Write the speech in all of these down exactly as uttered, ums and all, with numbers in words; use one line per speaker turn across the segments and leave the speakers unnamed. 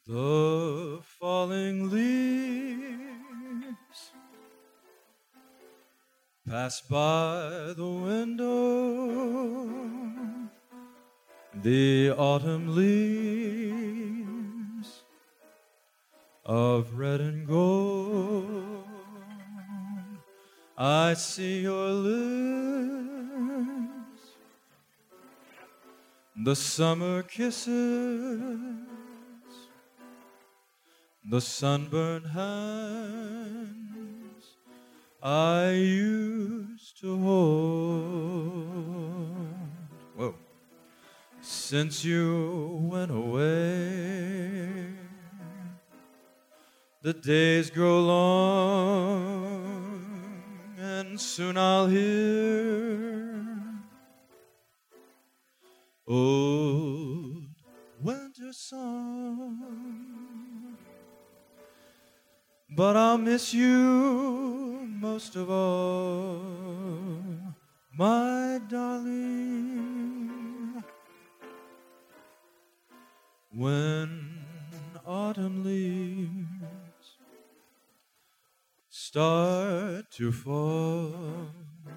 The falling leaves pass by the window, the autumn leaves of red and gold. I see your lips, the summer kisses, the sunburned hands I used to hold. Whoa. Since you went away, the days grow long, and soon I'll hear old winter song. But I'll miss you most of all, my darling, when autumn leaves start to fall.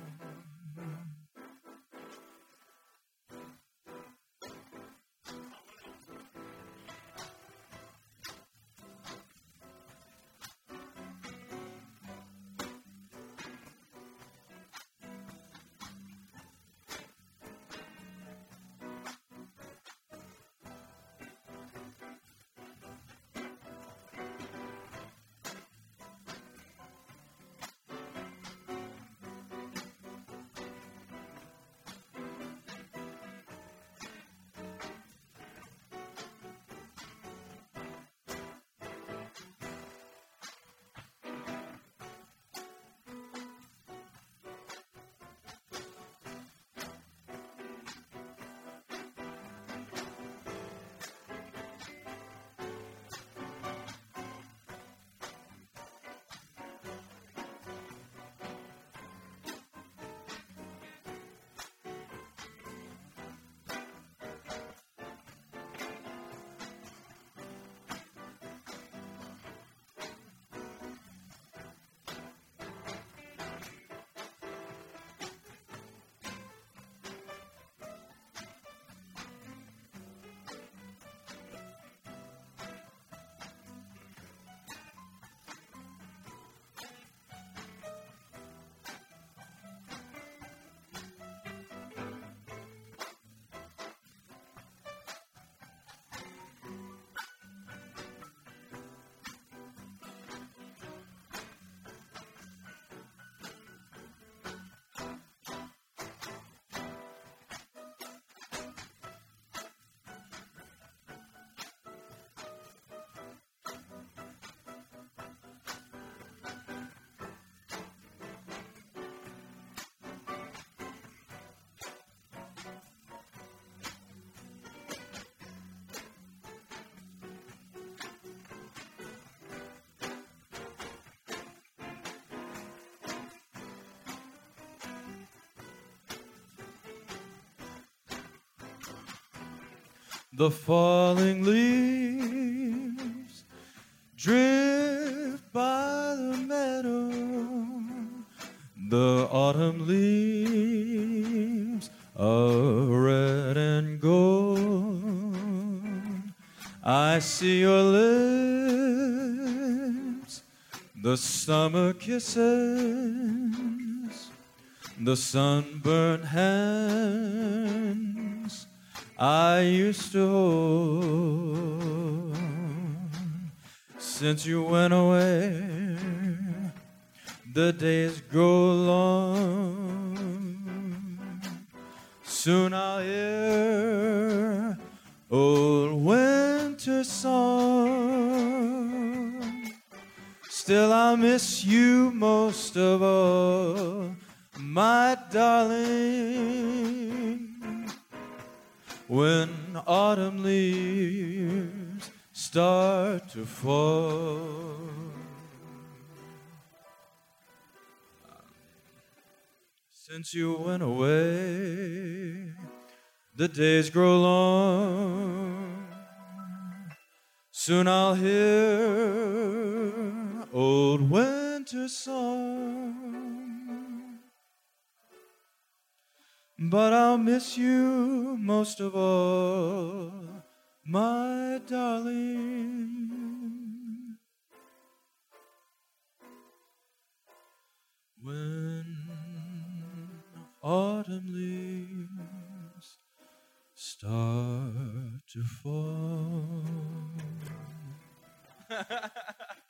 The falling leaves drift by the meadow, the autumn leaves are red and gold. I see your lips, the summer kisses, the sunburned hands I used to hold. Since you went away, the days grow long. Soon I'll hear old winter song. Still I'll miss you most of all, my darling, when autumn leaves start to fall. Since you went away, the days grow long. Soon I'll hear old winter song, but I'll miss you most of all, my darling. When autumn leaves start to fall.